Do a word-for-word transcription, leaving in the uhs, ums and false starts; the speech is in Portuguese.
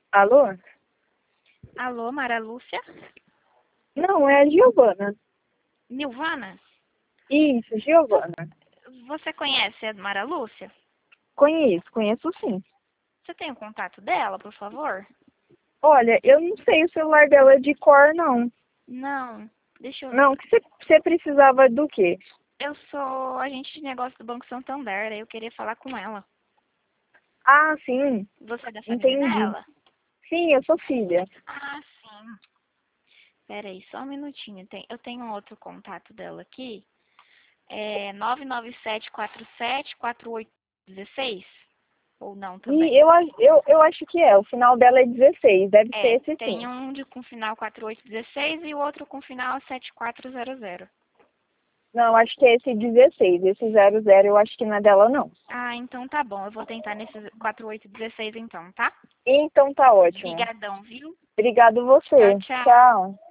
Alô? Alô, Mara Lúcia? Não, é a Giovana. Nilvana? Isso, Giovana. Você conhece a Mara Lúcia? Conheço, conheço sim. Você tem o contato dela, por favor? Olha, eu não sei o celular dela de cor, não. Não, deixa eu ver. Não, que você você precisava do quê? Eu sou agente de negócio do Banco Santander, aí eu queria falar com ela. Ah, sim, Você é da família entendi. dela? Sim, eu sou filha. Ah, sim. Pera aí, só um minutinho. Tem- Eu tenho um outro contato dela aqui. É nove nove sete quatro sete quatro oito um seis? Ou não também? E eu, a- eu, eu acho que é, o final dela é dezesseis, deve É, ser esse tem sim. um de, com final quatro oito um seis e o outro com final sete quatro zero zero. Não, acho que é esse dezesseis, esse zero zero eu acho que não é dela, não. Ah, então tá bom. Eu vou tentar nesse quatro oito um seis então, tá? Então tá ótimo. Obrigadão, viu? Obrigado Tchau, você. tchau. Tchau.